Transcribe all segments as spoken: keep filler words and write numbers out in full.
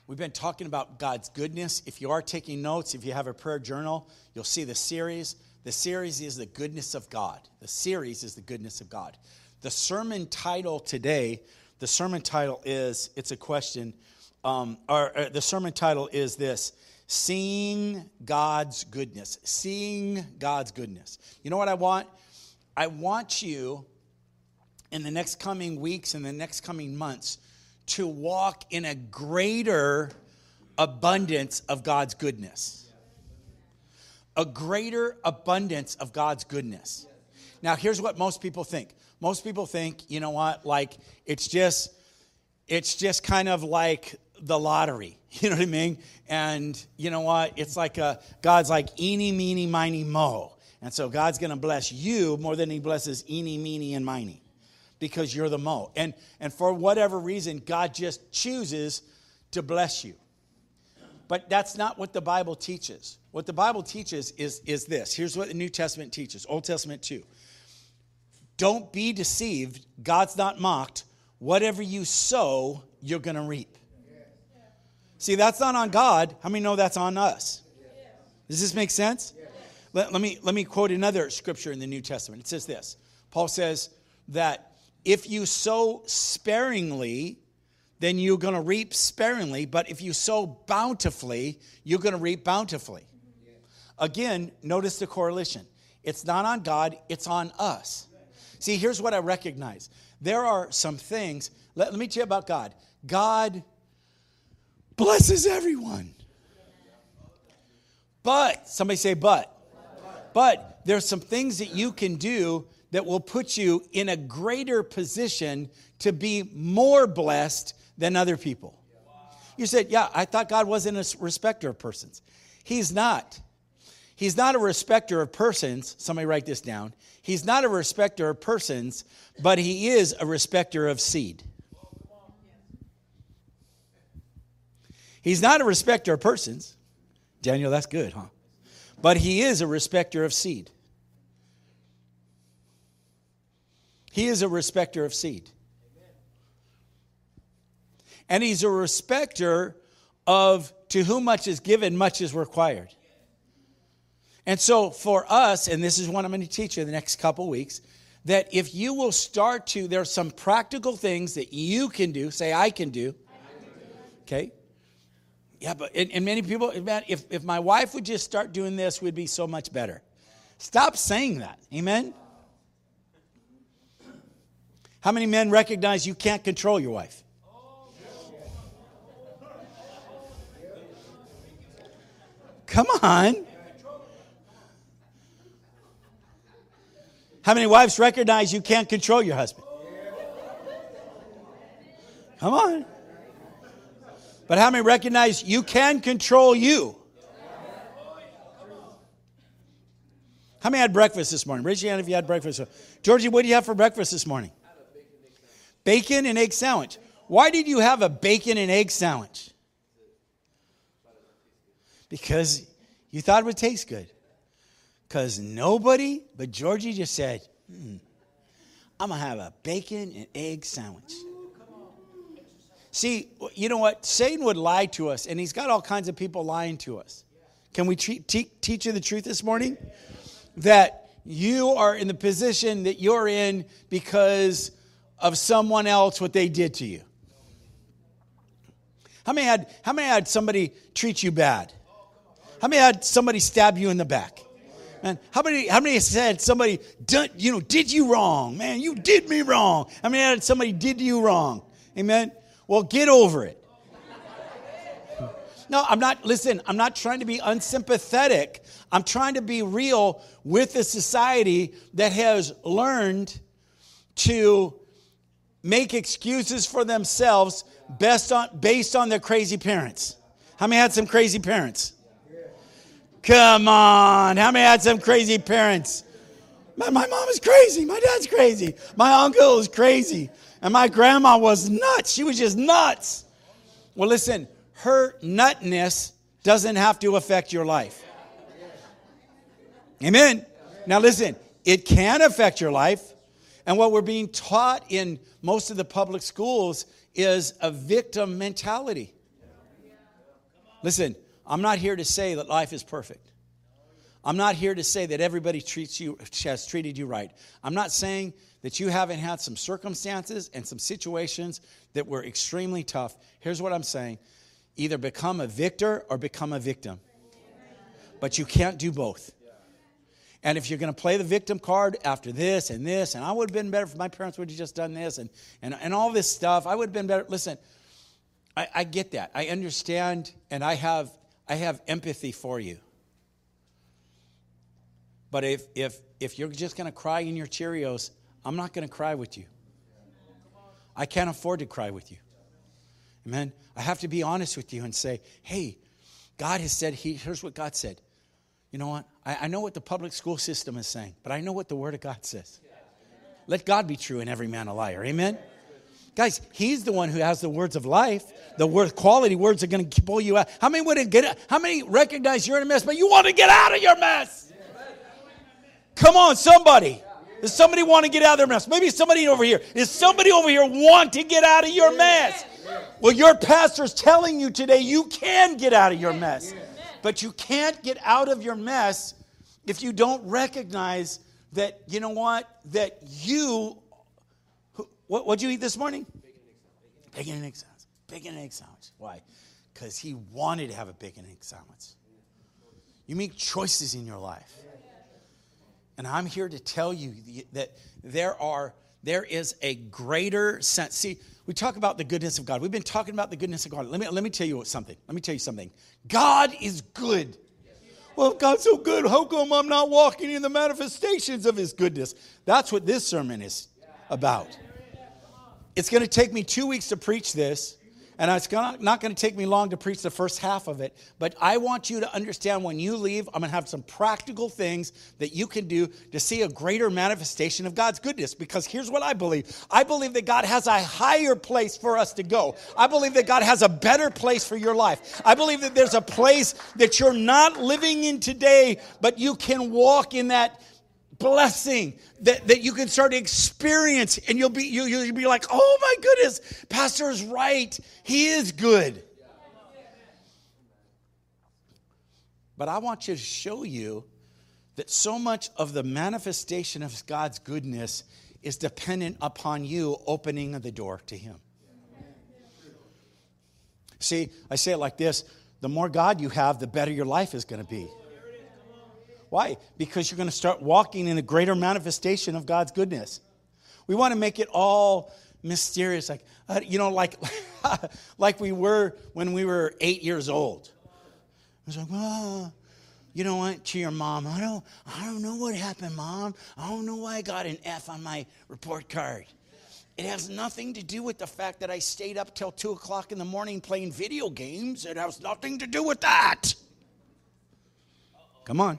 We've been talking about God's goodness. If you are taking notes, if you have a prayer journal, you'll see the series. The series is the goodness of God. The series is the goodness of God. The sermon title today, the sermon title is, it's a question, um, or, or the sermon title is this: Seeing God's Goodness. Seeing God's goodness. You know what I want? I want you, in the next coming weeks and the next coming months, to walk in a greater abundance of God's goodness. A greater abundance of God's goodness. Now, here's what most people think. Most people think, you know what, like it's just, it's just kind of like the lottery. You know what I mean? And you know what? It's like a, God's like eeny, meeny, miny, mo. And so God's going to bless you more than he blesses eeny, meeny, and miny. Because you're the mo. And, and for whatever reason, God just chooses to bless you. But that's not what the Bible teaches. What the Bible teaches is, is this. Here's what the New Testament teaches. Old Testament too. Don't be deceived. God's not mocked. Whatever you sow, you're going to reap. See, that's not on God. How many know that's on us? Does this make sense? Let, let me, let me quote another scripture in the New Testament. It says this. Paul says that if you sow sparingly, then you're going to reap sparingly. But if you sow bountifully, you're going to reap bountifully. Again, notice the correlation. It's not on God, it's on us. See, here's what I recognize. There are some things, let, let me tell you about God. God blesses everyone. But, somebody say but. But there's some things that you can do that will put you in a greater position to be more blessed than other people. You said, yeah, I thought God wasn't a respecter of persons. He's not. He's not a respecter of persons. Somebody write this down. He's not a respecter of persons, but he is a respecter of seed. He's not a respecter of persons. Daniel, that's good, huh? But he is a respecter of seed. He is a respecter of seed. And he's a respecter of to whom much is given, much is required. And so for us, and this is what I'm going to teach you in the next couple weeks, that if you will start to, there are some practical things that you can do. Say, I can do. Okay? Yeah, but and, and many people, man, if, if my wife would just start doing this, we'd be so much better. Stop saying that. Amen? How many men recognize you can't control your wife? Come on. How many wives recognize you can't control your husband? Come on. But how many recognize you can control you? How many had breakfast this morning? Raise your hand if you had breakfast. Georgie, what did you have for breakfast this morning? Bacon and egg sandwich. Why did you have a bacon and egg sandwich? Because you thought it would taste good. Because nobody but Georgie just said, hmm, I'm going to have a bacon and egg sandwich. See, you know what? Satan would lie to us, and he's got all kinds of people lying to us. Can we te- te- teach you the truth this morning? That you are in the position that you're in because of someone else, what they did to you. How many had, how many had somebody treat you bad? How many had somebody stab you in the back? Man, how many, how many said somebody, done, you know, did you wrong? Man, you did me wrong. How many had somebody did you wrong? Amen? Well, get over it. No, I'm not, listen, I'm not trying to be unsympathetic. I'm trying to be real with a society that has learned to make excuses for themselves based on, based on their crazy parents. How many had some crazy parents? Come on. How many had some crazy parents? My, my mom is crazy. My dad's crazy. My uncle is crazy. And my grandma was nuts. She was just nuts. Well, listen, her nutness doesn't have to affect your life. Amen. Now listen, it can affect your life. And what we're being taught in most of the public schools is a victim mentality. Listen, I'm not here to say that life is perfect. I'm not here to say that everybody treats you has treated you right. I'm not saying that you haven't had some circumstances and some situations that were extremely tough. Here's what I'm saying. Either become a victor or become a victim. But you can't do both. And if you're going to play the victim card after this and this, and I would have been better if my parents would have just done this and, and, and all this stuff, I would have been better. Listen, I, I get that. I understand, and I have I have empathy for you. But if if if you're just going to cry in your Cheerios, I'm not going to cry with you. I can't afford to cry with you. Amen. I have to be honest with you and say, hey, God has said, he, here's what God said. You know what? I, I know what the public school system is saying, but I know what the Word of God says. Let God be true and every man a liar. Amen. Guys, he's the one who has the words of life. The word quality words are going to pull you out. How many would get? How many recognize you're in a mess, but you want to get out of your mess? Come on, somebody. Does somebody want to get out of their mess? Maybe somebody over here. Is somebody over here want to get out of your mess? Well, your pastor's telling you today you can get out of your mess. But you can't get out of your mess if you don't recognize that, you know what, that you, what what'd you eat this morning? Bacon and egg sandwich. Bacon and egg sandwich. Why? Because he wanted to have a bacon and egg sandwich. You make choices in your life. And I'm here to tell you that there are, there is a greater sense. See, we talk about the goodness of God. We've been talking about the goodness of God. Let me, let me tell you something. Let me tell you something. God is good. Well, if God's so good, how come I'm not walking in the manifestations of his goodness? That's what this sermon is about. It's going to take me two weeks to preach this. And it's gonna, not going to take me long to preach the first half of it. But I want you to understand when you leave, I'm going to have some practical things that you can do to see a greater manifestation of God's goodness. Because here's what I believe. I believe that God has a higher place for us to go. I believe that God has a better place for your life. I believe that there's a place that you're not living in today, but you can walk in that blessing that, that you can start to experience, and you'll be you, you'll be like, oh my goodness, Pastor is right. He is good. But I want you to show you that so much of the manifestation of God's goodness is dependent upon you opening the door to him. See, I say it like this. The more God you have, the better your life is going to be. Why? Because you're going to start walking in a greater manifestation of God's goodness. We want to make it all mysterious, like uh, you know, like like we were when we were eight years old. I was like, well, you know what? To your mom, I don't, I don't know what happened, Mom. I don't know why I got an F on my report card. It has nothing to do with the fact that I stayed up till two o'clock in the morning playing video games. It has nothing to do with that. Come on.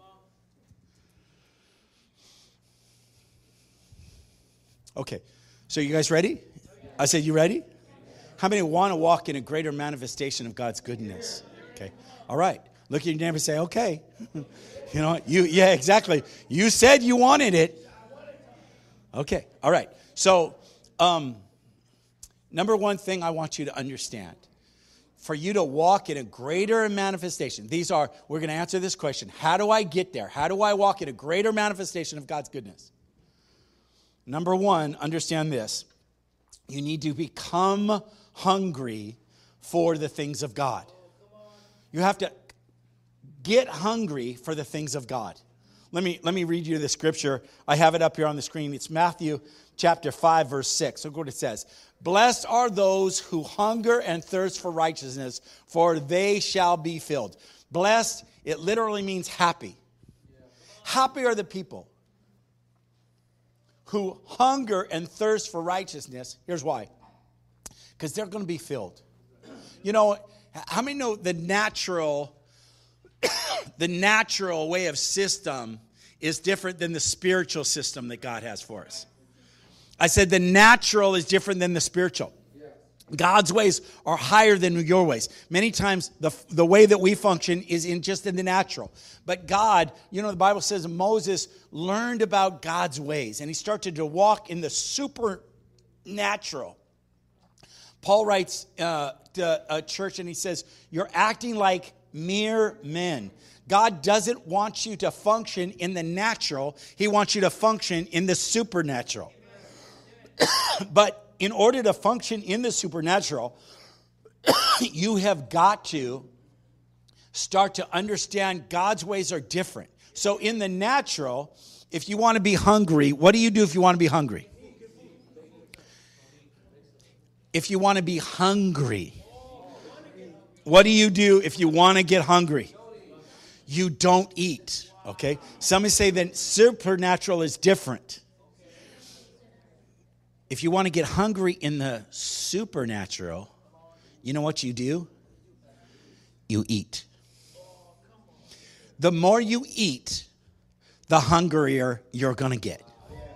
Okay, so you guys ready? I said, you ready? How many want to walk in a greater manifestation of God's goodness? Okay, all right. Look at your neighbor and say, okay. You know what? You, yeah, exactly. You said you wanted it. Okay, all right. So, um, number one thing I want you to understand. For you to walk in a greater manifestation. These are, we're going to answer this question. How do I get there? How do I walk in a greater manifestation of God's goodness? Number one, understand this. You need to become hungry for the things of God. You have to get hungry for the things of God. Let me, let me read you the scripture. I have it up here on the screen. It's Matthew chapter five, verse six. Look what it says. Blessed are those who hunger and thirst for righteousness, for they shall be filled. Blessed, it literally means happy. Happy are the people who hunger and thirst for righteousness. Here's why. Because they're going to be filled. You know, how many know the natural, the natural way of system is different than the spiritual system that God has for us? I said the natural is different than the spiritual. God's ways are higher than your ways. Many times the, the way that we function is in just in the natural. But God, you know, the Bible says Moses learned about God's ways and he started to walk in the supernatural. Paul writes uh, to a church and he says, you're acting like mere men. God doesn't want you to function in the natural. He wants you to function in the supernatural. But in order to function in the supernatural, you have got to start to understand God's ways are different. So in the natural, if you want to be hungry, what do you do if you want to be hungry? If you want to be hungry, what do you do if you want to get hungry? You don't eat, okay? Some say that supernatural is different. If you want to get hungry in the supernatural, you know what you do? You eat. The more you eat, the hungrier you're going to get.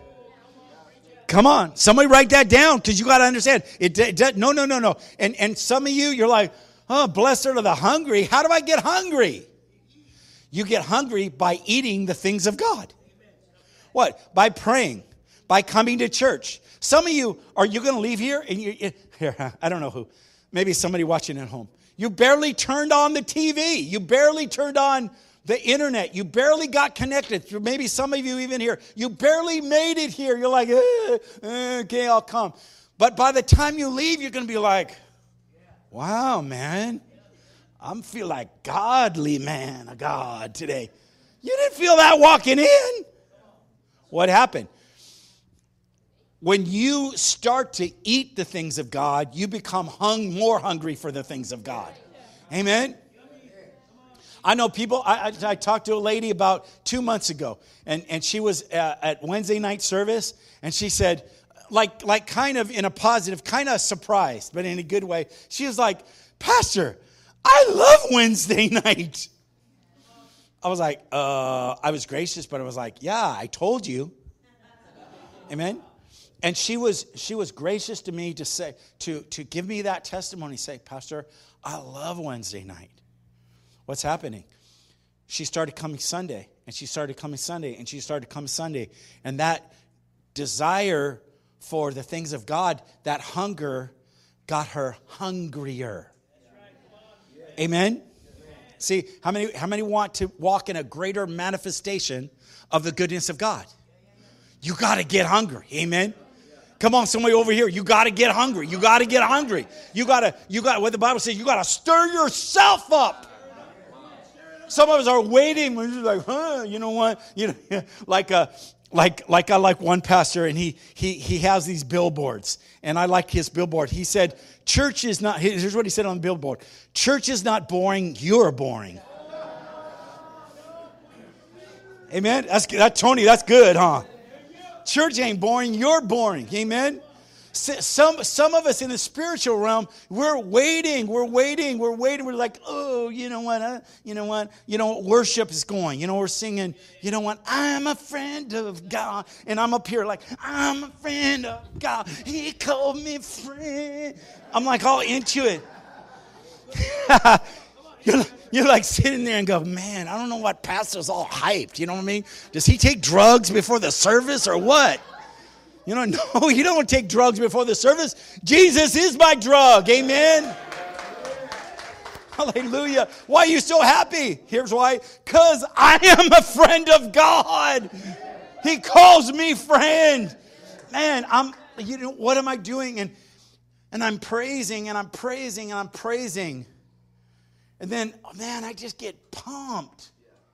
Come on. Somebody write that down because you got to understand. It, it, no, no, no, no. And, and some of you, you're like, oh, blessed are the hungry. How do I get hungry? You get hungry by eating the things of God. What? By praying. By coming to church. Some of you, are you going to leave here? And you, here, I don't know who. Maybe somebody watching at home. You barely turned on the T V. You barely turned on the internet. You barely got connected. Maybe some of you even here. You barely made it here. You're like, eh, eh, okay, I'll come. But by the time you leave, you're going to be like, wow, man. I'm feel like godly man of God today. You didn't feel that walking in. What happened? When you start to eat the things of God, you become hung more hungry for the things of God. Amen? I know people, I, I, I talked to a lady about two months ago, and, and she was uh, at Wednesday night service, and she said, like, like kind of in a positive, kind of surprised, but in a good way, she was like, Pastor, I love Wednesday night. I was like, uh, I was gracious, but I was like, yeah, I told you. Amen? And she was she was gracious to me to say to to give me that testimony. Say, Pastor, I love Wednesday night. What's happening? She started coming Sunday, and she started coming Sunday, and she started coming Sunday, and that desire for the things of God, that hunger, got her hungrier. Amen. See, how many how many want to walk in a greater manifestation of the goodness of God? You got to get hungry. Amen. Come on, somebody over here. You got to get hungry. You got to get hungry. You got to, you got what the Bible says, you got to stir yourself up. Some of us are waiting. We're just like, huh, you know what? You know, like a, like, like I like one pastor, and he, he, he has these billboards, and I like his billboard. He said, church is not, here's what he said on the billboard. Church is not boring. You're boring. Amen. That's that, Tony. That's good, huh? Church ain't boring. You're boring. Amen. Some some of us in the spiritual realm, we're waiting. We're waiting. We're waiting. We're like, oh, you know what? Uh, you know what? You know what? Worship is going. You know, we're singing. You know what? I'm a friend of God, and I'm up here like, I'm a friend of God. He called me friend. I'm like all into it. You're, you're like sitting there and go, man, I don't know what pastor's all hyped. You know what I mean? Does he take drugs before the service or what? You know, no, you don't take drugs before the service. Jesus is my drug. Amen. Hallelujah. Why are you so happy? Here's why. Because I am a friend of God. He calls me friend. Man, I'm, you know, what am I doing? And, and I'm praising and I'm praising and I'm praising. And then, oh man, I just get pumped.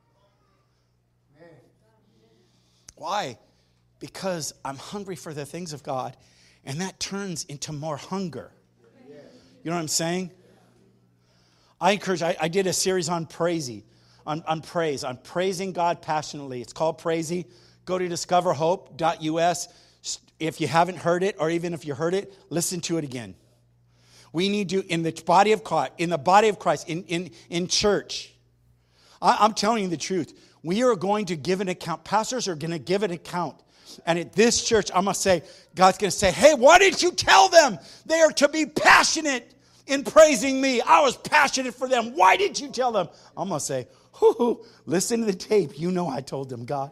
Why? Because I'm hungry for the things of God, and that turns into more hunger. You know what I'm saying? I encourage, I, I did a series on praising, on, on praise, on praising God passionately. It's called Praisey. Go to discover hope dot U S. If you haven't heard it, or even if you heard it, listen to it again. We need to, in the body of Christ, in the body of Christ, in, in, in church. I, I'm telling you the truth. We are going to give an account. Pastors are going to give an account. And at this church, I'm going to say, God's going to say, hey, why didn't you tell them they are to be passionate in praising me? I was passionate for them. Why didn't you tell them? I'm going to say, hoo-hoo, listen to the tape. You know I told them, God.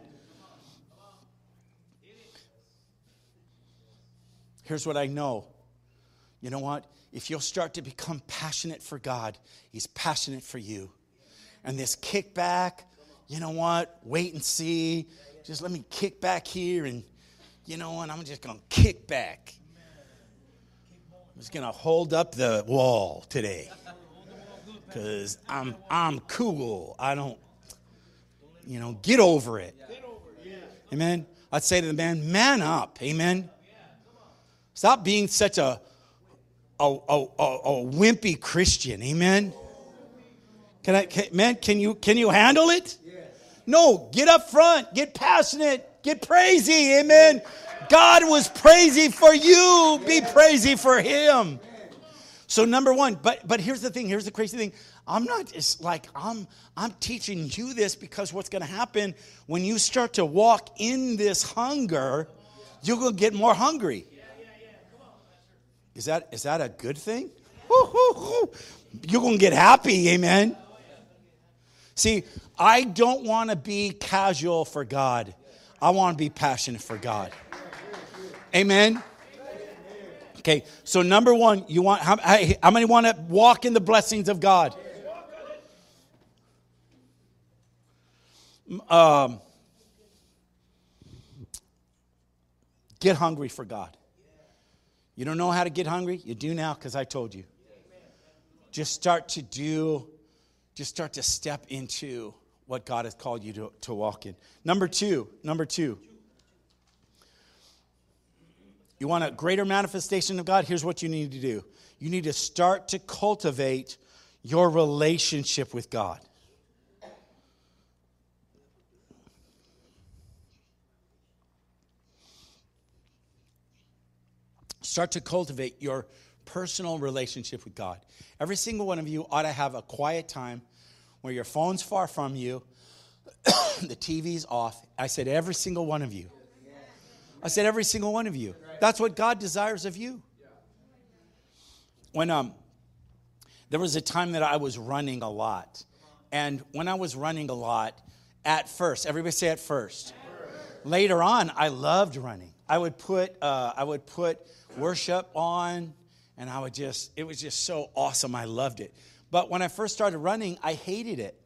Here's what I know. You know what? if you'll start to become passionate for God, he's passionate for you. And this kickback, you know what? Wait and see. Just let me kick back here, and you know what? I'm just going to kick back. I'm just going to hold up the wall today because I'm I'm cool. I don't, you know, get over it. Amen. I'd say to the man, man up. Amen. Stop being such a a, a, a, a wimpy Christian. Amen. Can I, can, man, can you can you handle it? No, get up front, get passionate, get praisy. Amen. God was praisy for you. Be praisy for him. So number one, but but here's the thing. Here's the crazy thing. I'm not, it's like I'm I'm teaching you this because what's going to happen when you start to walk in this hunger, you're going to get more hungry. Is that is that a good thing? You're going to get happy, amen? See, I don't want to be casual for God. I want to be passionate for God. Amen? Okay, so number one, you want how, how many want to walk in the blessings of God? Um, get hungry for God. You don't know how to get hungry? You do now because I told you. Just start to do, just start to step into what God has called you to, to walk in. Number two, number two. You want a greater manifestation of God? Here's what you need to do. You need to start to cultivate your relationship with God. Start to cultivate your personal relationship with God. Every single one of you ought to have a quiet time where your phone's far from you, the T V's off. I said every single one of you. I said every single one of you. That's what God desires of you. When um, there was a time that I was running a lot. And when I was running a lot, at first, everybody say at first. Later on, I loved running. I would put uh, I would put worship on, and I would just, it was just so awesome. I loved it. But when I first started running, I hated it.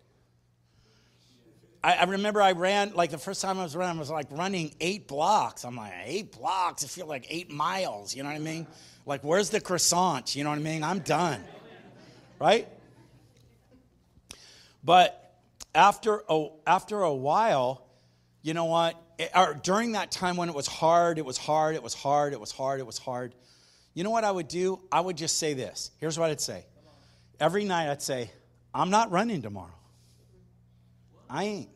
I, I remember I ran, like the first time I was running, I was like running eight blocks. I'm like, eight blocks? I feel like eight miles, you know what I mean? Like, where's the croissant? You know what I mean? I'm done, right? But after a, after a while, you know what? It, or during that time when it was hard, it was hard, it was hard, it was hard, it was hard. You know what I would do? I would just say this. Here's what I'd say. Every night I'd say, I'm not running tomorrow. I ain't.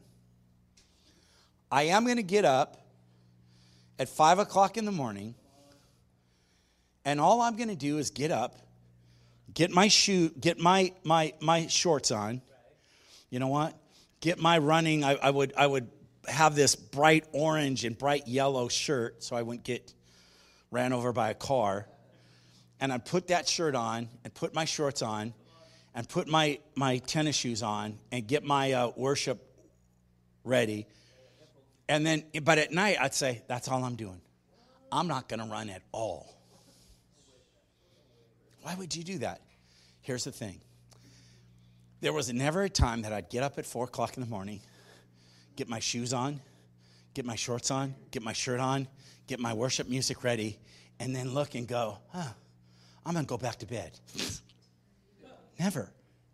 I am going to get up at five o'clock in the morning, and all I'm going to do is get up, get my shoe, get my my my shorts on. You know what? Get my running. I, I would I would have this bright orange and bright yellow shirt so I wouldn't get ran over by a car. And I'd put that shirt on and put my shorts on and put my, my tennis shoes on and get my uh, worship ready. And then, but at night, I'd say, that's all I'm doing. I'm not going to run at all. Why would you do that? Here's the thing. There was never a time that I'd get up at four o'clock in the morning, get my shoes on, get my shorts on, get my shirt on, get my worship music ready, and then look and go, huh, I'm going to go back to bed. Never.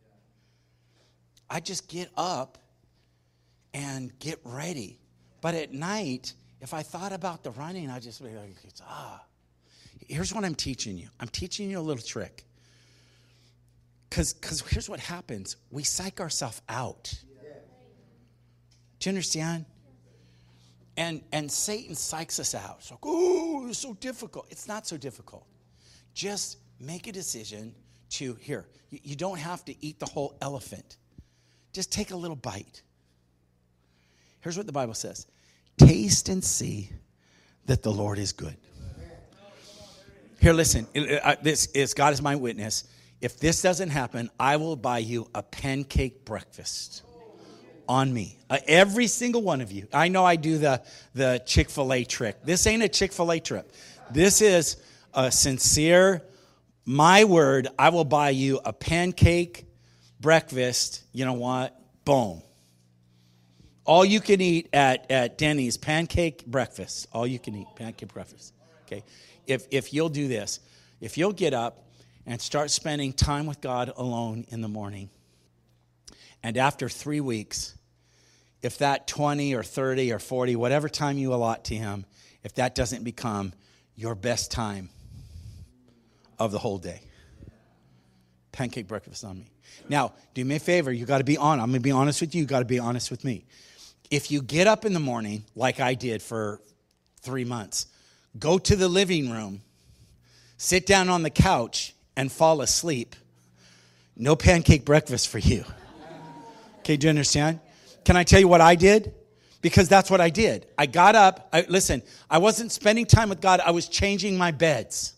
I just get up and get ready. But at night, if I thought about the running, I'd just be like, ah. Here's what I'm teaching you. I'm teaching you a little trick. Because because here's what happens. We psych ourselves out. Do you understand? And and Satan psychs us out. It's like, oh, it's so difficult. It's not so difficult. Just make a decision to, here, you, you don't have to eat the whole elephant. Just take a little bite. Here's what the Bible says. Taste and see that the Lord is good. Here, listen. It, it, I, this is God is my witness. If this doesn't happen, I will buy you a pancake breakfast on me. Uh, every single one of you. I know I do the, the Chick-fil-A trick. This ain't a Chick-fil-A trip. This is a sincere my word, I will buy you a pancake breakfast. You know what? Boom. All you can eat at, at Denny's, pancake breakfast. All you can eat, pancake breakfast. Okay? If if you'll do this, if you'll get up and start spending time with God alone in the morning, and after three weeks, if that twenty or thirty or forty, whatever time you allot to him, if that doesn't become your best time of the whole day, pancake breakfast on me. Now, do me a favor. You got to be honest. I'm going to be honest with you. You got to be honest with me. If you get up in the morning, like I did for three months, go to the living room, sit down on the couch, and fall asleep, no pancake breakfast for you. Okay, do you understand? Can I tell you what I did? Because that's what I did. I got up. I, listen, I wasn't spending time with God. I was changing my beds.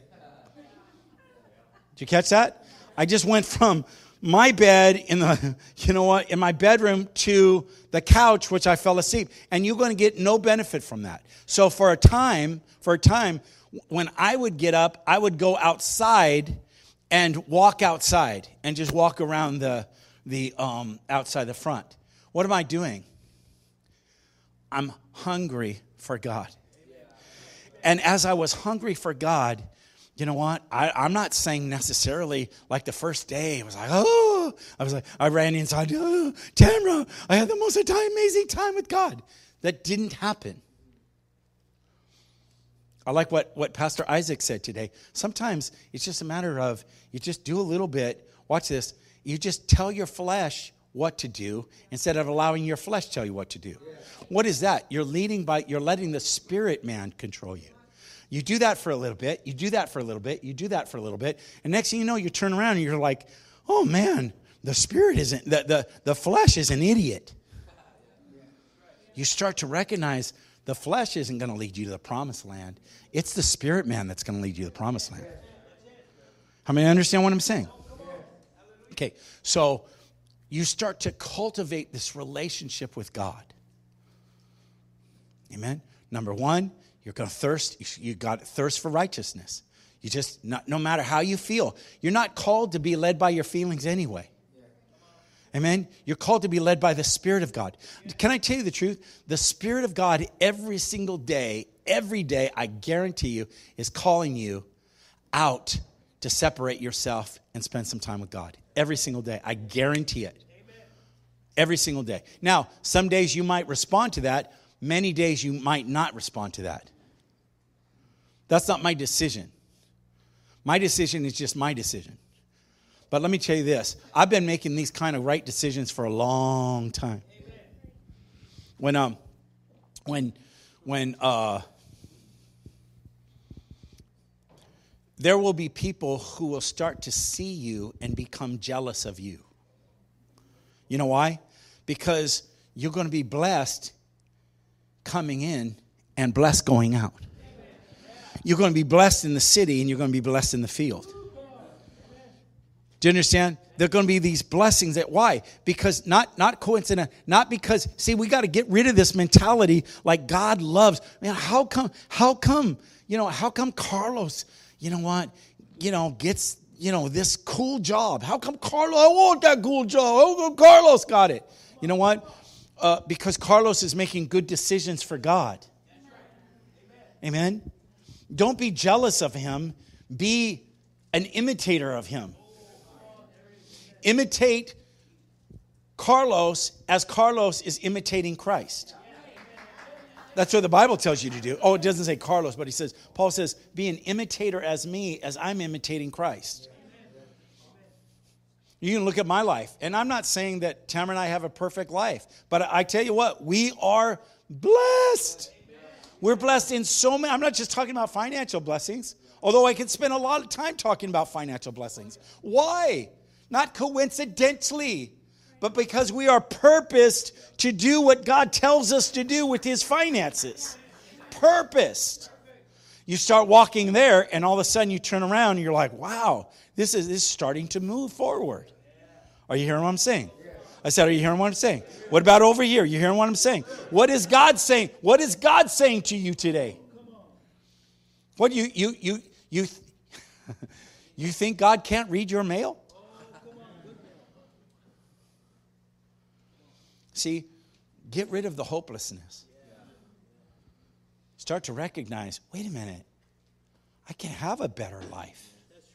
Did you catch that? I just went from my bed in the, you know what, in my bedroom to the couch, which I fell asleep. And you're going to get no benefit from that. So for a time, for a time, when I would get up, I would go outside and walk outside and just walk around the, the um, outside the front. What am I doing? I'm hungry for God. And as I was hungry for God, you know what? I, I'm not saying necessarily like the first day, it was like, oh, I was like, I ran inside, oh, Tamra, I had the most amazing time with God. That didn't happen. I like what, what Pastor Isaac said today. Sometimes it's just a matter of you just do a little bit. Watch this. You just tell your flesh what to do instead of allowing your flesh to tell you what to do. Yeah. What is that? You're leading by, you're letting the spirit man control you. You do that for a little bit. You do that for a little bit. You do that for a little bit. And next thing you know, you turn around and you're like, oh man, the spirit isn't, the, the, the flesh is an idiot. You start to recognize the flesh isn't going to lead you to the promised land. It's the spirit man that's going to lead you to the promised land. How many understand what I'm saying? Okay, so you start to cultivate this relationship with God. Amen? Number one, you're going to thirst. You got thirst for righteousness. You just, not, no matter how you feel, you're not called to be led by your feelings anyway. Amen? You're called to be led by the Spirit of God. Can I tell you the truth? The Spirit of God every single day, every day, I guarantee you, is calling you out to separate yourself and spend some time with God. Every single day. I guarantee it. Every single day. Now, some days you might respond to that. Many days you might not respond to that. That's not my decision. My decision is just my decision. But let me tell you this. I've been making these kind of right decisions for a long time. When um, when when uh, there will be people who will start to see you and become jealous of you. You know why? Because you're going to be blessed coming in and blessed going out. You're going to be blessed in the city and you're going to be blessed in the field. Do you understand? There are going to be these blessings. That why? Because not not coincident, not because, see, we got to get rid of this mentality like God loves. Man, how come, how come, you know, how come Carlos, you know what, you know, gets, you know, this cool job? How come Carlos, I want that cool job. How come Carlos got it? You know what? Uh, because Carlos is making good decisions for God. Amen? Don't be jealous of him. Be an imitator of him. Imitate Carlos as Carlos is imitating Christ. That's what the Bible tells you to do. Oh, it doesn't say Carlos, but he says, Paul says, be an imitator as me, as I'm imitating Christ. You can look at my life. And I'm not saying that Tamara and I have a perfect life. But I tell you what, we are blessed. We're blessed in so many. I'm not just talking about financial blessings. Although I could spend a lot of time talking about financial blessings. Why? Not coincidentally. But because we are purposed to do what God tells us to do with his finances. Purposed. You start walking there and all of a sudden you turn around and you're like, wow, this is, this is starting to move forward. Are you hearing what I'm saying? I said, are you hearing what I'm saying? What about over here? You hearing what I'm saying? What is God saying? What is God saying to you today? What you, you, you, you, You think God can't read your mail? See, get rid of the hopelessness. Start to recognize, wait a minute, I can have a better life.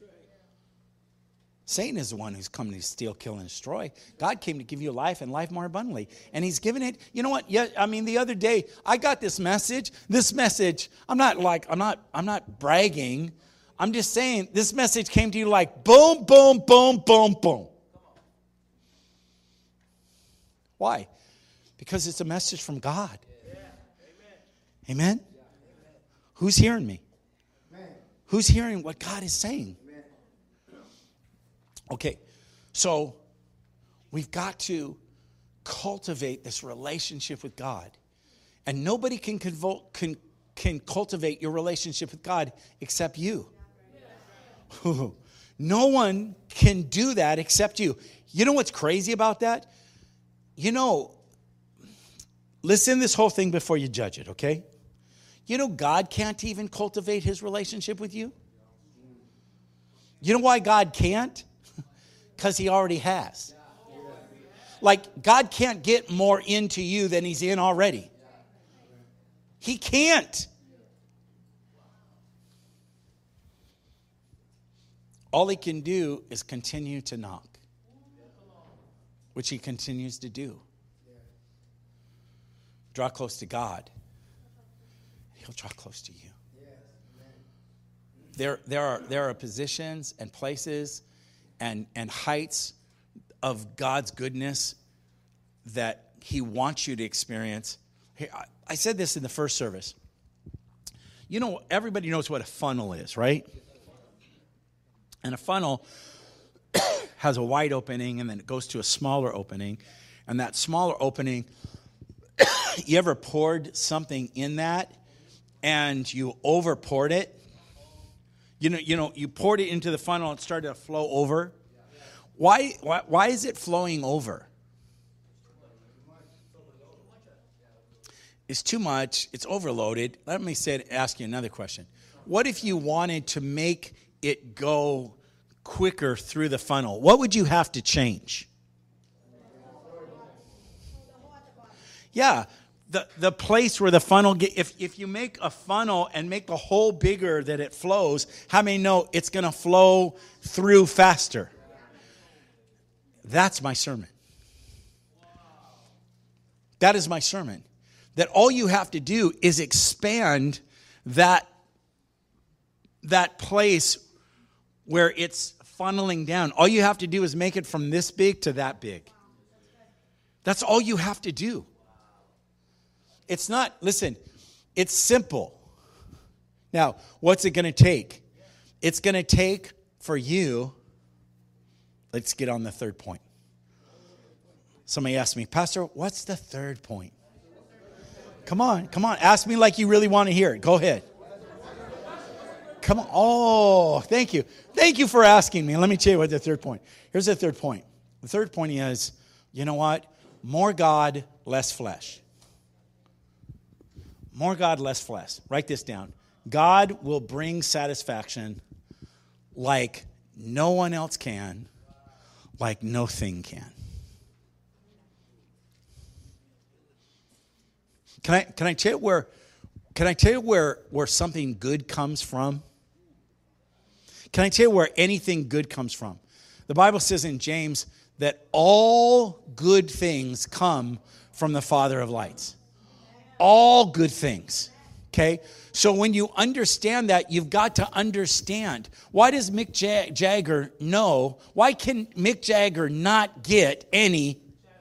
Satan is the one who's come to steal, kill, and destroy. God came to give you life and life more abundantly. And he's given it. You know what? Yeah, I mean, the other day, I got this message. This message, I'm not like, I'm not, I'm not bragging. I'm just saying, this message came to you like boom, boom, boom, boom, boom. Why? Because it's a message from God. Amen? Who's hearing me? Who's hearing what God is saying? Okay, so we've got to cultivate this relationship with God. And nobody can, convol- can, can cultivate your relationship with God except you. No one can do that except you. You know what's crazy about that? You know, listen to this whole thing before you judge it, okay? You know God can't even cultivate his relationship with you? You know why God can't? Because he already has. Like, God can't get more into you than he's in already. He can't. All he can do is continue to knock, which he continues to do. Draw close to God. He'll draw close to you. There, there are, there are positions and places and, and heights of God's goodness that he wants you to experience. Hey, I, I said this in the first service. You know, everybody knows what a funnel is, right? And a funnel has a wide opening, and then it goes to a smaller opening. And that smaller opening, you ever poured something in that and you over poured it? You know, you know, you poured it into the funnel and it started to flow over. Why, why, why is it flowing over? It's too much. It's overloaded. Let me say, ask you another question. What if you wanted to make it go quicker through the funnel? What would you have to change? Yeah. The, the place where the funnel, get, if, if you make a funnel and make the hole bigger that it flows, how many know it's going to flow through faster? That's my sermon. That is my sermon. That all you have to do is expand that, that place where it's funneling down. All you have to do is make it from this big to that big. That's all you have to do. It's not, listen, it's simple. Now, what's it going to take? It's going to take for you, let's get on the third point. Somebody asked me, Pastor, what's the third point? Come on, come on. Ask me like you really want to hear it. Go ahead. Come on. Oh, thank you. Thank you for asking me. Let me tell you what the third point. Here's the third point. The third point is, you know what? More God, less flesh. More God, less flesh. Write this down. God will bring satisfaction like no one else can, like no thing can. Can I can I tell you where can I tell you where, where something good comes from? Can I tell you where anything good comes from? The Bible says in James that all good things come from the Father of lights. All good things. Okay? So when you understand that, you've got to understand. Why does Mick Jag- Jagger know? Why can Mick Jagger not get any?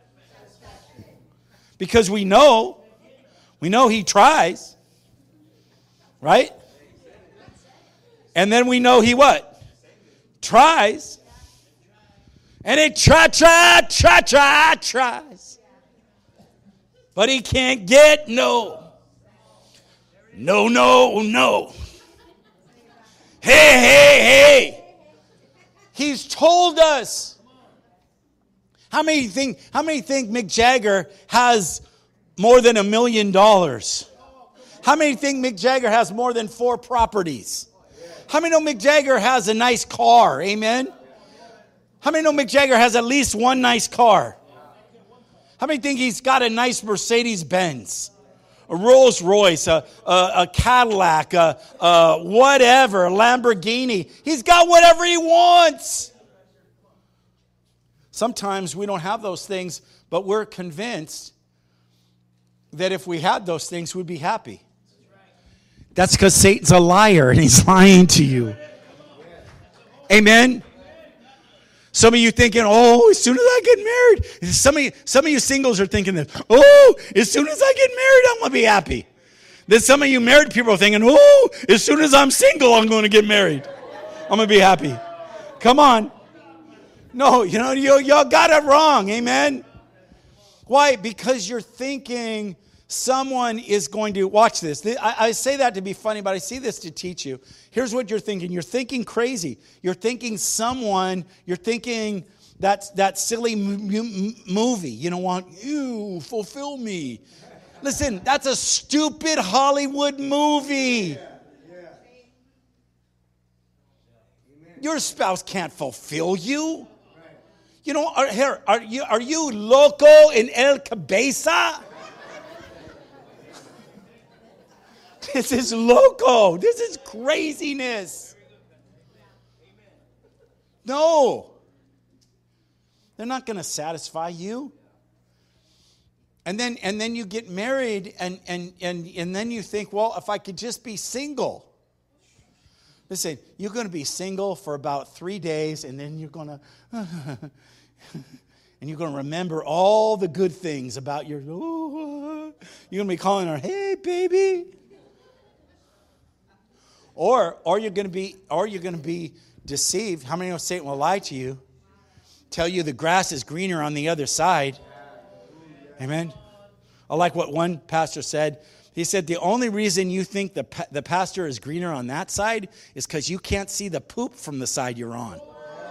Because we know. We know he tries. Right? And then we know he what? Tries. And it try, try, try, try, tries. But he can't get no. No, no, no. Hey, hey, hey. He's told us. How many think, how many think Mick Jagger has more than a million dollars? How many think Mick Jagger has more than four properties? How many know Mick Jagger has a nice car? Amen? How many know Mick Jagger has at least one nice car? How many think he's got a nice Mercedes Benz? A Rolls Royce, a, a, a Cadillac, a, a whatever, a Lamborghini. He's got whatever he wants. Sometimes we don't have those things, but we're convinced that if we had those things, we'd be happy. That's because Satan's a liar and he's lying to you. Amen? Some of you thinking, oh, as soon as I get married. Some of you, some of you singles are thinking this. Oh, as soon as I get married, I'm going to be happy. Then some of you married people are thinking, oh, as soon as I'm single, I'm going to get married. I'm going to be happy. Come on. No, you know, you, y'all got it wrong. Amen? Why? Because you're thinking someone is going to, watch this. I, I say that to be funny, but I see this to teach you. Here's what you're thinking. You're thinking crazy. You're thinking someone, you're thinking that, that silly m- m- movie. You don't want, you fulfill me. Listen, that's a stupid Hollywood movie. Your spouse can't fulfill you. You know, are, here, are you, are you loco in El Cabeza? This is loco. This is craziness. No. They're not going to satisfy you. And then and then you get married and, and, and, and then you think, well, if I could just be single. Listen, you're going to be single for about three days and then you're going to, and you're going to remember all the good things about your, oh, you're going to be calling her, hey, baby. Or, or you're going to be, or you're going to be deceived. How many know Satan will lie to you? Tell you the grass is greener on the other side. Amen. I like what one pastor said. He said the only reason you think the the pasture is greener on that side is because you can't see the poop from the side you're on.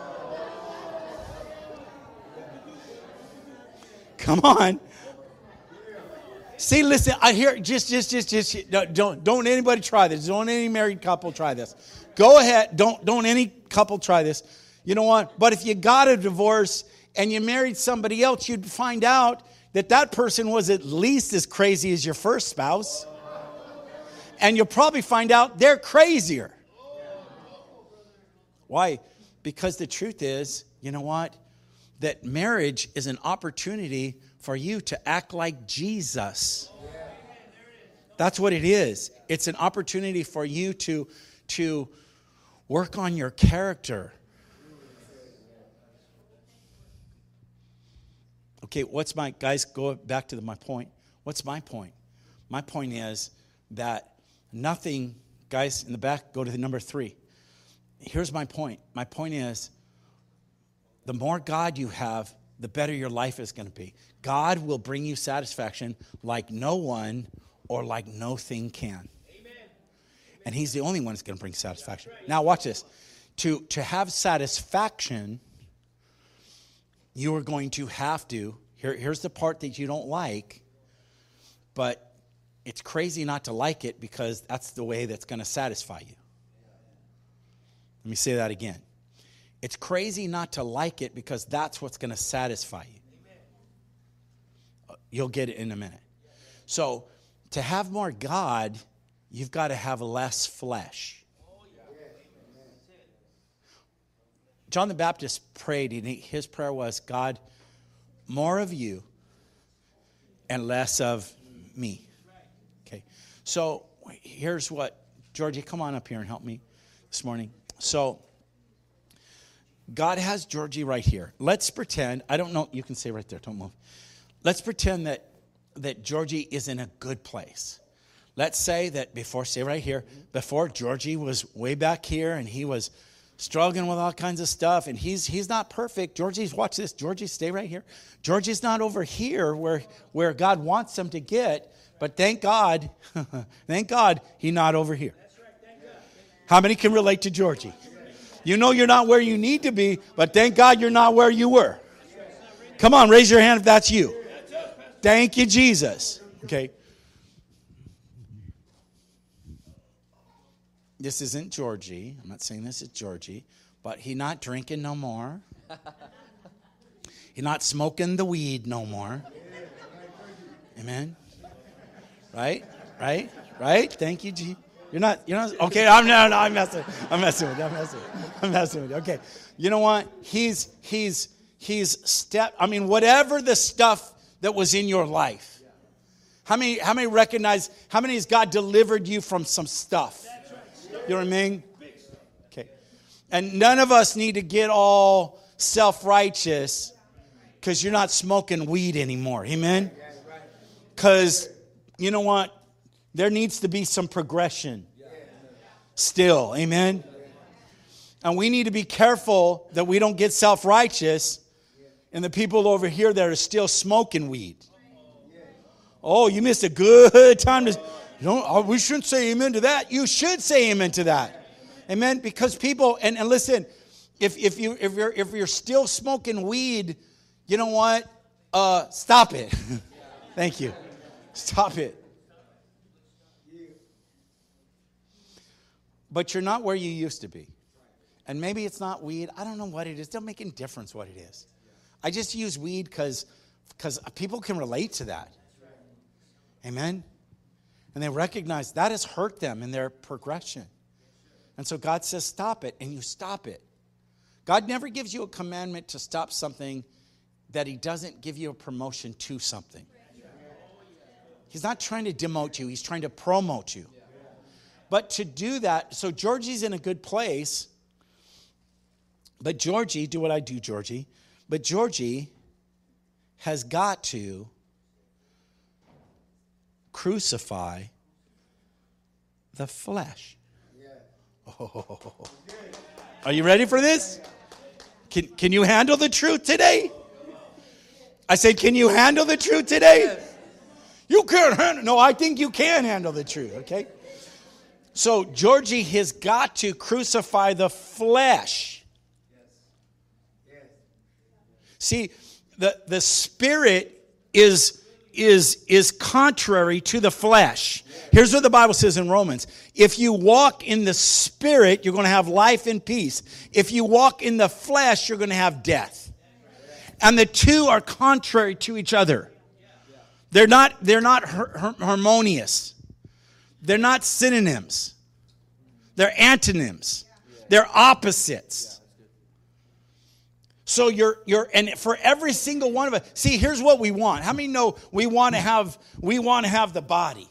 Come on. See, listen, I hear, just, just, just, just, don't, don't anybody try this. Don't any married couple try this. Go ahead. Don't, don't any couple try this. You know what? But if you got a divorce and you married somebody else, you'd find out that that person was at least as crazy as your first spouse. And you'll probably find out they're crazier. Why? Because the truth is, you know what? That marriage is an opportunity for you to act like Jesus. That's what it is. It's an opportunity for you to, to work on your character. Okay, what's my, guys, go back to the, my point. What's my point? My point is that nothing, guys, in the back, go to the number three. Here's my point. My point is the more God you have, the better your life is going to be. God will bring you satisfaction like no one or like no thing can. Amen. And he's the only one that's going to bring satisfaction. Right. Now watch this. To, to have satisfaction, you are going to have to, here, here's the part that you don't like, but it's crazy not to like it because that's the way that's going to satisfy you. Let me say that again. It's crazy not to like it because that's what's going to satisfy you. You'll get it in a minute. So, to have more God, you've got to have less flesh. John the Baptist prayed, and he, his prayer was, God, more of you and less of me. Okay. So, here's what, Georgie, come on up here and help me this morning. So, God has Georgie right here. Let's pretend, I don't know, you can stay right there, don't move. Let's pretend that, that Georgie is in a good place. Let's say that before, stay right here, before Georgie was way back here and he was struggling with all kinds of stuff and he's he's not perfect. Georgie's, watch this, Georgie, stay right here. Georgie's not over here where, where God wants him to get, but thank God, thank God he's not over here. How many can relate to Georgie? You know you're not where you need to be, but thank God you're not where you were. Come on, raise your hand if that's you. Thank you, Jesus. Okay. this isn't Georgie. I'm not saying this is Georgie. But he not drinking no more. He not smoking the weed no more. Amen. Right? Right? Right? Thank you, G. You're not, you're not, okay, I'm no, no, I'm messing. I'm messing with you. I'm messing with you. I'm messing with you. Okay. You know what? He's, he's, he's step, I mean, whatever the stuff that was in your life. How many, how many recognize, how many has God delivered you from some stuff? You know what I mean? Okay. And none of us need to get all self-righteous because you're not smoking weed anymore. Amen? Because, you know what? There needs to be some progression still. Amen? And we need to be careful that we don't get self-righteous and the people over here that are still smoking weed. Oh, you missed a good time to... You know, we shouldn't say amen to that. You should say amen to that. Amen? Because people... And, and listen, if, if, you, if, you're, if you're still smoking weed, you know what? Uh, stop it. Thank you. Stop it. But you're not where you used to be. And maybe it's not weed. I don't know what it is. It doesn't make any difference what it is. I just use weed because because people can relate to that. Amen? And they recognize that has hurt them in their progression. And so God says, stop it. And you stop it. God never gives you a commandment to stop something that he doesn't give you a promotion to something. He's not trying to demote you. He's trying to promote you. But to do that, so Georgie's in a good place. But Georgie, do what I do, Georgie. But Georgie has got to crucify the flesh. Oh. Are you ready for this? Can, can you handle the truth today? I said, can you handle the truth today? You can't handle. No, I think you can handle the truth, okay? So Georgie has got to crucify the flesh. See, the, the spirit is, is, is contrary to the flesh. Here's what the Bible says in Romans. If you walk in the spirit, you're going to have life and peace. If you walk in the flesh, you're going to have death. And the two are contrary to each other. They're not, they're not har- harmonious. They're not synonyms. They're antonyms. They're opposites. So you're you're and for every single one of us, see, here's what we want. How many know we want to have we want to have the body?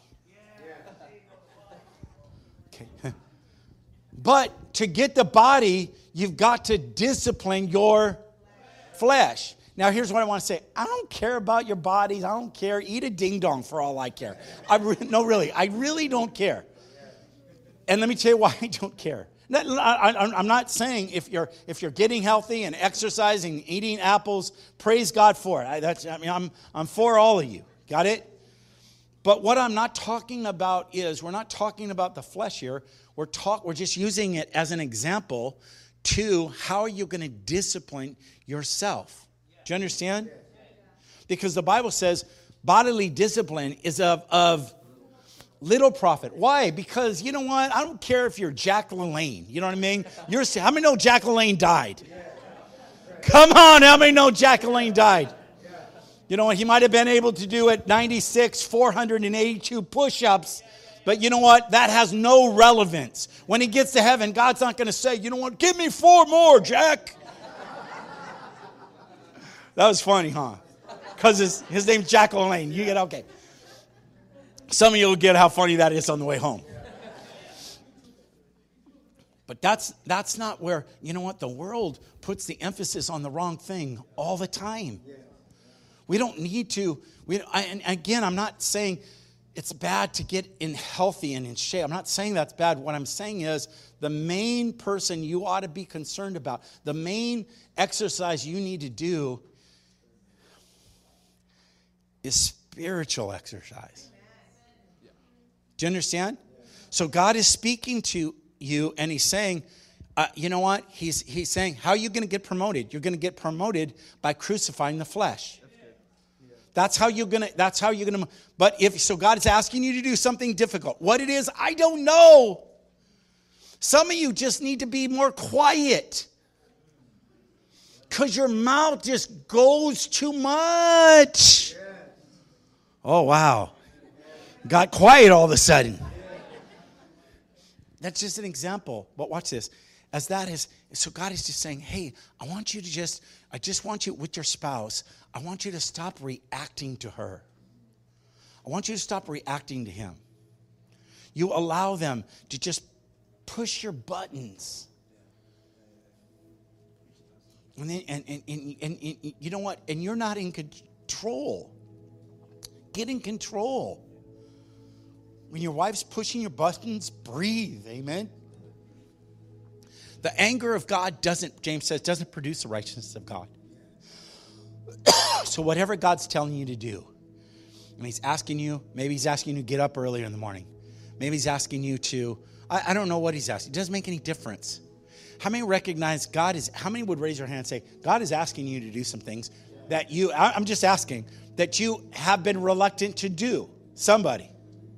Okay. But to get the body, you've got to discipline your flesh. Now, here's what I want to say. I don't care about your bodies. I don't care. Eat a ding-dong for all I care. I re- no, really. I really don't care. And let me tell you why I don't care. I'm not saying if you're if you're getting healthy and exercising, eating apples, praise God for it. I, that's, I mean, I'm I'm for all of you. Got it? But what I'm not talking about is we're not talking about the flesh here. We're talk. We're just using it as an example to how are you going to discipline yourself. Do you understand? Because the Bible says bodily discipline is of, of little profit. Why? Because you know what? I don't care if you're Jack LaLanne. You know what I mean? You're, how many know Jack LaLanne died? Come on, how many know Jack LaLanne died? You know what? He might have been able to do at ninety-six, four hundred eighty-two push-ups. But you know what? That has no relevance. When he gets to heaven, God's not going to say, you know what? Give me four more, Jack. That was funny, huh? Because his, his name's Jack LaLanne. You get, okay. Some of you will get how funny that is on the way home. But that's that's not where, you know what? The world puts the emphasis on the wrong thing all the time. We don't need to. We, I, and again, I'm not saying it's bad to get in healthy and in shape. I'm not saying that's bad. What I'm saying is the main person you ought to be concerned about, the main exercise you need to do is spiritual exercise. Do you understand? So God is speaking to you and he's saying, uh, you know what? He's he's saying, how are you going to get promoted? You're going to get promoted by crucifying the flesh. That's how you're going to, that's how you're going to, but if, so God is asking you to do something difficult. What it is, I don't know. Some of you just need to be more quiet. Because your mouth just goes too much. Oh, wow. Got quiet all of a sudden. That's just an example. But watch this. As that is, so God is just saying, hey, I want you to just, I just want you with your spouse, I want you to stop reacting to her. I want you to stop reacting to him. You allow them to just push your buttons. And, then, and, and, and, and, and you know what? And you're not in control. Get in control. When your wife's pushing your buttons, breathe. Amen. The anger of God doesn't, James says, doesn't produce the righteousness of God. So whatever God's telling you to do, and he's asking you, maybe he's asking you to get up earlier in the morning. Maybe he's asking you to, I, I don't know what he's asking. It doesn't make any difference. How many recognize God is, how many would raise their hand and say, God is asking you to do some things that you, I, I'm just asking, that you have been reluctant to do? Somebody.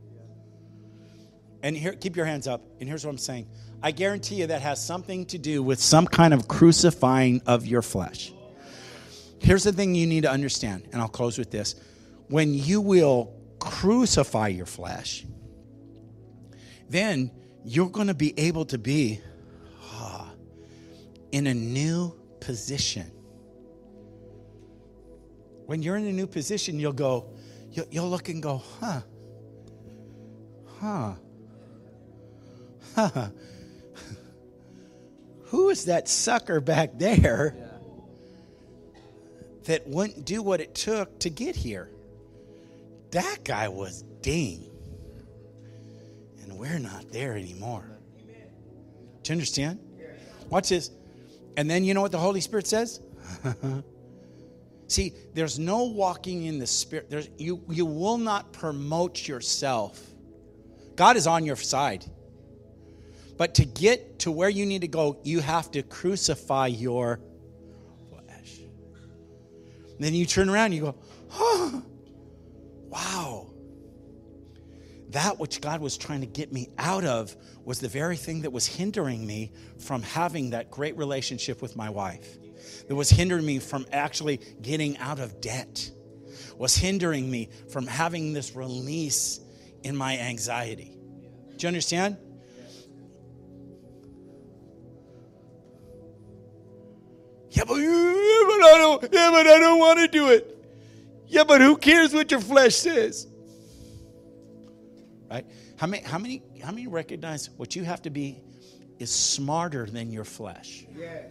And here, keep your hands up. And here's what I'm saying. I guarantee you that has something to do with some kind of crucifying of your flesh. Here's the thing you need to understand, and I'll close with this. When you will crucify your flesh, then you're going to be able to be ah, in a new position. When you're in a new position, you'll go, you'll, you'll look and go, huh, huh, huh. Who is that sucker back there that wouldn't do what it took to get here? That guy was ding. And we're not there anymore. Do you understand? Watch this. And then you know what the Holy Spirit says? See, there's no walking in the Spirit. There's, you, you will not promote yourself. God is on your side. But to get to where you need to go, you have to crucify your flesh. And then you turn around and you go, oh, wow. That which God was trying to get me out of was the very thing that was hindering me from having that great relationship with my wife. That was hindering me from actually getting out of debt. Was hindering me from having this release in my anxiety. Do you understand? Yeah, but, yeah, but I don't. Yeah, but I don't want to do it. Yeah, but who cares what your flesh says? Right? How many? How many? How many recognize what you have to be is smarter than your flesh? Yes.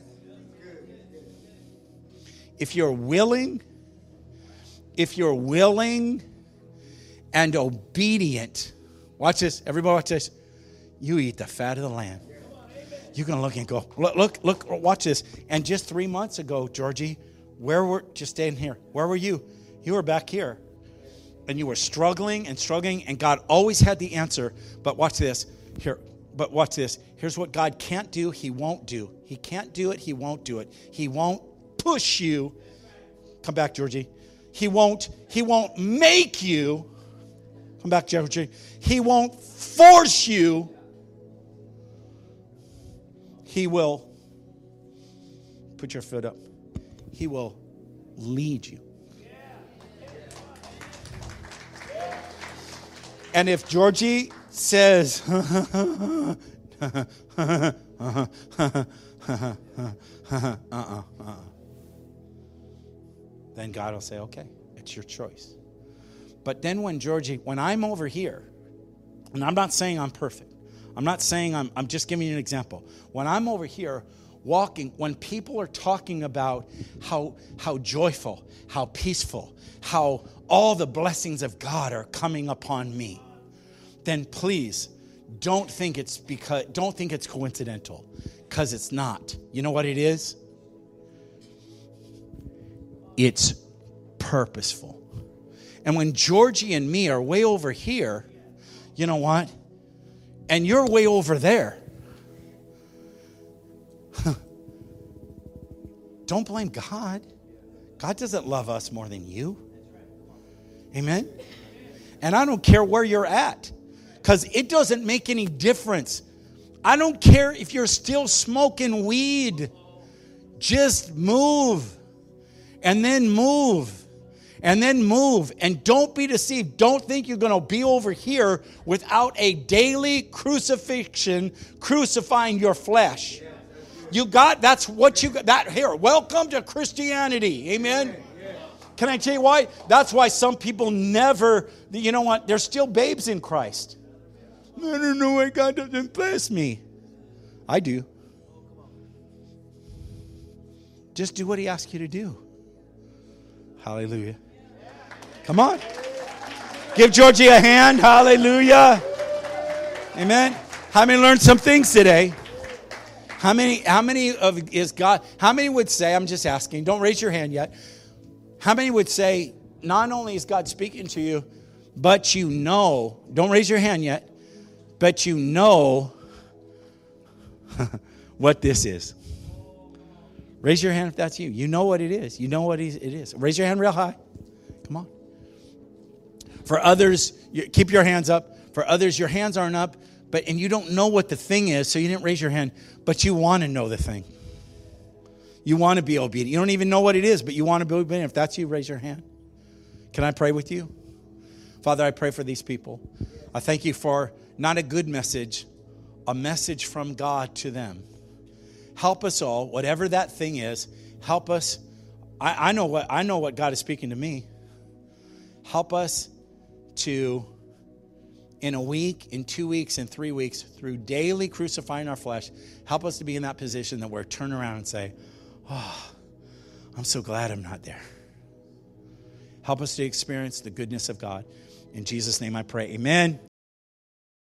If you're willing, if you're willing and obedient, watch this. Everybody, watch this. You eat the fat of the land. You're going to look and go, look, look, look, watch this. And just three months ago, Georgie, where were, just staying here, where were you? You were back here. And you were struggling and struggling, and God always had the answer. But watch this. Here, but watch this. Here's what God can't do, he won't do. He can't do it, he won't do it. He won't push you. Come back, Georgie. He won't, he won't make you. Come back, Georgie. He won't force you. He will, put your foot up, he will lead you. And if Georgie says, uh-uh, uh-uh, then God will say, okay, it's your choice. But then when Georgie, when I'm over here, and I'm not saying I'm perfect, I'm not saying I'm, I'm just giving you an example. When I'm over here walking, when people are talking about how, how joyful, how peaceful, how all the blessings of God are coming upon me, then please don't think it's because, don't think it's coincidental, because it's not. You know what it is? It's purposeful. And when Georgie and me are way over here, you know what? And you're way over there. Don't blame God. God doesn't love us more than you. Amen? And I don't care where you're at, because it doesn't make any difference. I don't care if you're still smoking weed. Just move. And then move. And then move. And don't be deceived. Don't think you're going to be over here without a daily crucifixion crucifying your flesh. You got, that's what you got. That here. Welcome to Christianity. Amen. Can I tell you why? That's why some people never, you know what? They're still babes in Christ. I don't know why God doesn't bless me. I do. Just do what he asks you to do. Hallelujah. Come on. Give Georgie a hand. Hallelujah. Amen. How many learned some things today? How many, how many of is God, how many would say, I'm just asking, don't raise your hand yet. How many would say, not only is God speaking to you, but you know, don't raise your hand yet, but you know what this is. Raise your hand if that's you. You know what it is. You know what it is. Raise your hand real high. Come on. For others, you, keep your hands up. For others, your hands aren't up, but and you don't know what the thing is, so you didn't raise your hand, but you want to know the thing. You want to be obedient. You don't even know what it is, but you want to be obedient. If that's you, raise your hand. Can I pray with you? Father, I pray for these people. I thank you for not a good message, a message from God to them. Help us all, whatever that thing is, help us. I, I know what I know what God is speaking to me. Help us to, in a week, in two weeks, in three weeks, through daily crucifying our flesh, help us to be in that position that we're turn around and say, oh, I'm so glad I'm not there. Help us to experience the goodness of God. In Jesus' name I pray. Amen.